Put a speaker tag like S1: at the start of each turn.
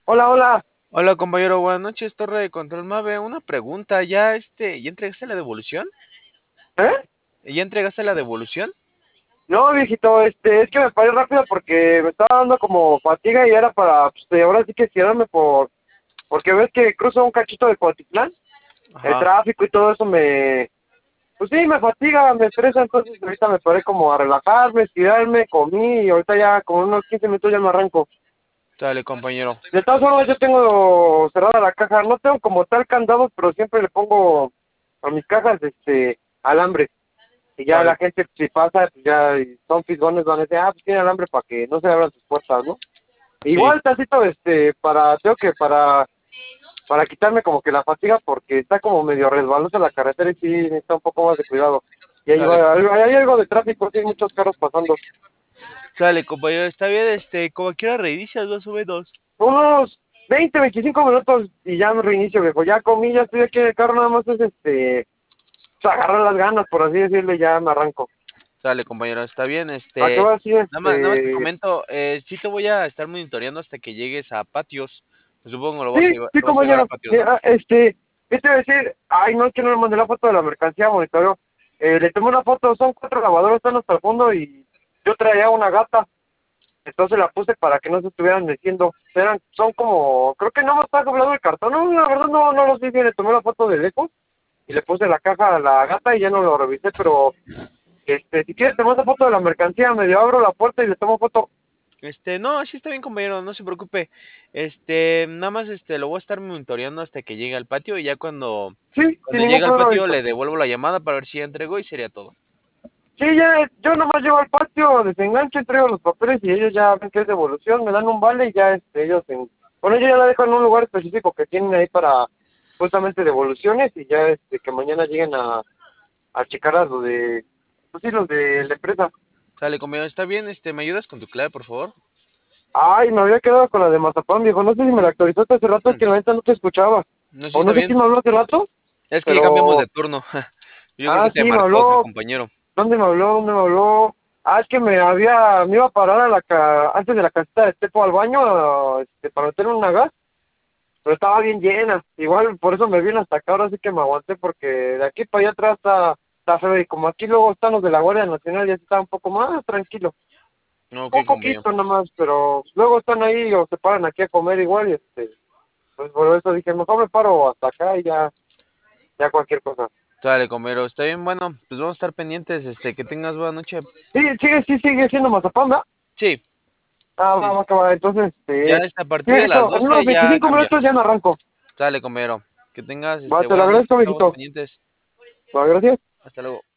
S1: Hola, hola.
S2: Hola compañero, buenas noches, Torre de Control Mave. Una pregunta, ¿ya entregaste la devolución?
S1: ¿Eh?
S2: ¿Ya entregaste la devolución?
S1: No, viejito, es que me paré rápido porque me estaba dando como fatiga y era para, pues, ahora sí que estirarme porque ves que cruzo un cachito de Cuautitlán, el
S2: Ajá,
S1: tráfico y todo eso pues sí, me fatiga, me estresa, entonces ahorita me paré como a relajarme, estirarme, comí y ahorita ya como unos 15 minutos ya me arranco.
S2: dale compañero.
S1: De todas formas, yo tengo cerrada la caja, no tengo como tal candado, pero siempre le pongo a mis cajas, alambre. Y ya
S2: Dale,
S1: la gente, si pasa, pues ya y son fisgones, van a decir, pues tiene alambre para que no se abran sus puertas, ¿no?
S2: sí,
S1: Igual tantito, tengo que para quitarme como que la fatiga, porque está como medio resbalosa la carretera y sí necesita un poco más de cuidado. Y ahí
S2: dale,
S1: va, hay algo de tráfico, sí hay muchos carros pasando.
S2: dale compañero, está bien, como quiera reinicias más o menos.
S1: Unos 20 25 minutos y ya me reinicio, viejo. Ya comí, ya estoy aquí en el carro, nada más es, pues, agarrar las ganas, por así decirlo, y ya me arranco.
S2: Dale compañero, está bien,
S1: ¿A qué va así,
S2: nada más te comento, sí te voy a estar monitoreando hasta que llegues a patios. Supongo
S1: Sí, sí,
S2: lo vas a llevar a
S1: compañero.
S2: patios, ¿no?
S1: Mira, ¿qué te voy a decir? Ay, no, es que no le mandé la foto de la mercancía, monitoreo. Le tomé una foto, son 4 lavadoras, están hasta el fondo y yo traía una gata, entonces la puse para que no se estuvieran meciendo. Son como, creo que no me está doblado el cartón, no, la verdad no los vi bien, le tomé la foto de lejos y le puse la caja a la gata y ya no lo revisé, pero, si quieres te mando foto de la mercancía, medio abro la puerta y le tomo foto.
S2: No, sí está bien, compañero, no se preocupe. Nada más, lo voy a estar monitoreando hasta que llegue al patio y ya
S1: Sí, sin
S2: cuando
S1: ningún
S2: llegue al
S1: problema,
S2: patio
S1: visto.
S2: le devuelvo la llamada para ver si ya entregó y sería todo.
S1: Sí, ya, yo nomás llevo al patio, desengancho, entrego los papeles y ellos ya ven que es devolución, me dan un vale y ya bueno, yo ya la dejo en un lugar específico que tienen ahí para justamente devoluciones y ya que mañana lleguen a checar a lo de, pues sí, los de la empresa.
S2: Sale, compañero, está bien, ¿me ayudas con tu clave, por favor?
S1: Ay, me había quedado con la de Mazapán, viejo, no sé si me la actualizaste hace rato, es que la neta no te escuchaba.
S2: No, sí
S1: O
S2: está
S1: no sé quién
S2: bien.
S1: me habló hace rato,
S2: Es que ya cambiamos de
S1: pero,
S2: turno. Yo creo que te
S1: sí, me
S2: marcó otro
S1: habló.
S2: compañero.
S1: ¿Dónde me habló? ¿Dónde me habló? Es que me iba a parar antes de la casita de Tepo al baño, para meterme una gas, pero estaba bien llena. Igual por eso me vine hasta acá, ahora sí que me aguanté, porque de aquí para allá atrás está feo, y como aquí luego están los de la Guardia Nacional, ya está un poco más tranquilo.
S2: No, ok,
S1: Un
S2: compañero.
S1: poquito nomás, pero luego están ahí o se paran aquí a comer igual, y pues por eso dije, mejor me paro hasta acá y ya cualquier cosa.
S2: Sale, compañero, está bien, bueno, pues vamos a estar pendientes, que tengas buena noche.
S1: Sí, sigue siendo Mazapán, ¿verdad?
S2: Sí,
S1: Va,
S2: sí.
S1: va, va. Entonces,
S2: Ya a partir
S1: sí,
S2: de las
S1: eso, en
S2: 12
S1: unos
S2: ya
S1: 25
S2: cambia.
S1: minutos ya me arranco.
S2: Sale, compañero. Que tengas,
S1: Va, te lo
S2: buena noche,
S1: agradezco,
S2: estamos
S1: viejito.
S2: pendientes.
S1: Va, gracias.
S2: Hasta luego.